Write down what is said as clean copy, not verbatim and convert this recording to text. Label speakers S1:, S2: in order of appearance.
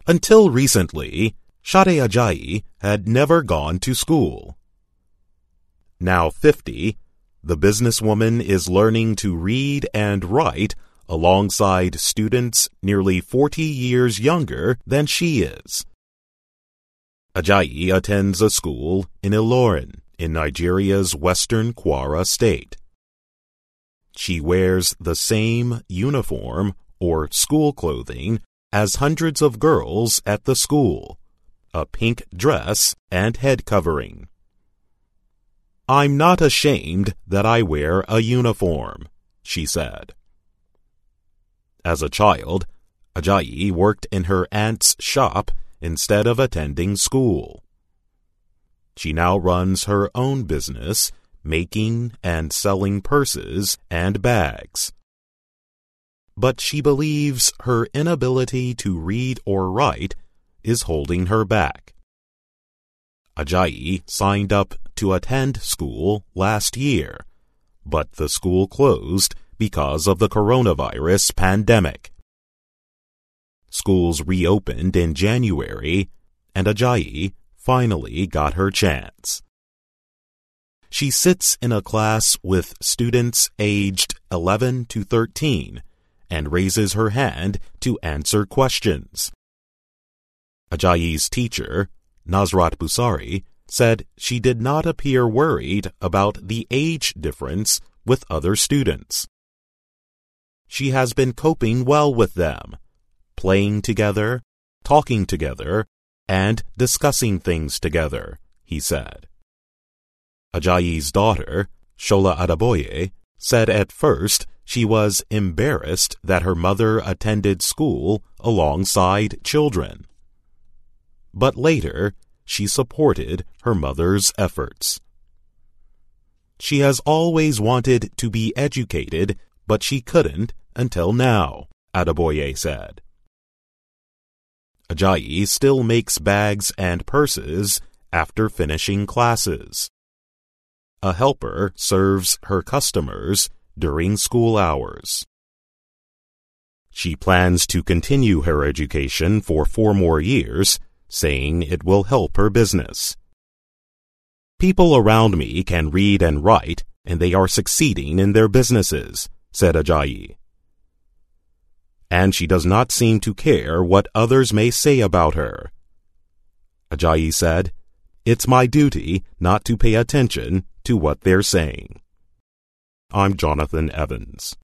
S1: Until recently, Shade Ajayi had never gone to school. Now 50, the businesswoman is learning to read and write alongside students nearly 40 years younger than she is. Ajayi attends a school in Ilorin, in Nigeria's western Kwara state. She wears the same uniform or school clothing as hundreds of girls at the school, a pink dress and head covering. "I'm not ashamed that I wear a uniform," she said. As a child, Ajayi worked in her aunt's shop instead of attending school. She now runs her own business, making and selling purses and bags. But she believes her inability to read or write is holding her back. Ajayi signed up to attend school last year, but the school closed because of the coronavirus pandemic. Schools reopened in January, and Ajayi finally got her chance. She sits in a class with students aged 11 to 13 and raises her hand to answer questions. Ajayi's teacher, Nasrat Busari, said she did not appear worried about the age difference with other students. She has been coping well with them, playing together, talking together, and discussing things together, he said. Ajayi's daughter, Shola Adaboye, said at first she was embarrassed that her mother attended school alongside children. But later, she supported her mother's efforts. She has always wanted to be educated, but she couldn't until now, Adaboye said. Ajayi still makes bags and purses after finishing classes. A helper serves her customers during school hours. She plans to continue her education for 4 more years, saying it will help her business. "People around me can read and write, and they are succeeding in their businesses," said Ajayi. And she does not seem to care what others may say about her. Ajayi said, "It's my duty not to pay attention to what they're saying." I'm Jonathan Evans.